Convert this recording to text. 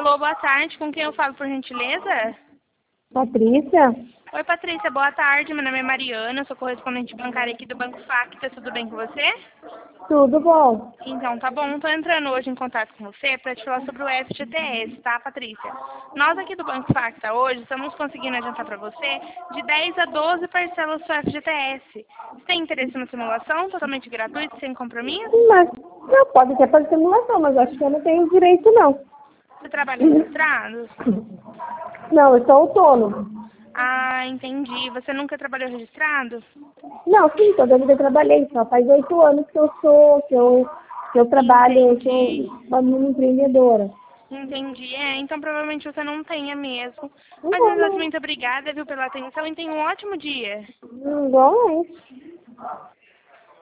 Alô, boa tarde. Com quem eu falo, por gentileza? Patrícia? Oi, Patrícia. Boa tarde. Meu nome é Mariana. Sou correspondente bancária aqui do Banco Facta. Tudo bem com você? Tudo bom? Então, tá bom. Tô entrando hoje em contato com você para te falar sobre o FGTS, tá, Patrícia? Nós aqui do Banco Facta hoje estamos conseguindo adiantar para você de 10 a 12 parcelas do FGTS. Você tem interesse na simulação totalmente gratuita, sem compromisso? Mas não pode até fazer simulação, mas acho que eu não tenho direito, não. Você trabalha registrado? Não, eu sou autônomo. Ah, entendi. Você nunca trabalhou registrado? Não, sim, toda a vida eu trabalhei, só faz 8 anos que eu trabalho, eu Entendi. sou uma mini empreendedora. Entendi. Então provavelmente você não tenha mesmo. Mas, Não, Matheus, não. muito obrigada, viu, pela atenção e tenha um ótimo dia. Igual é.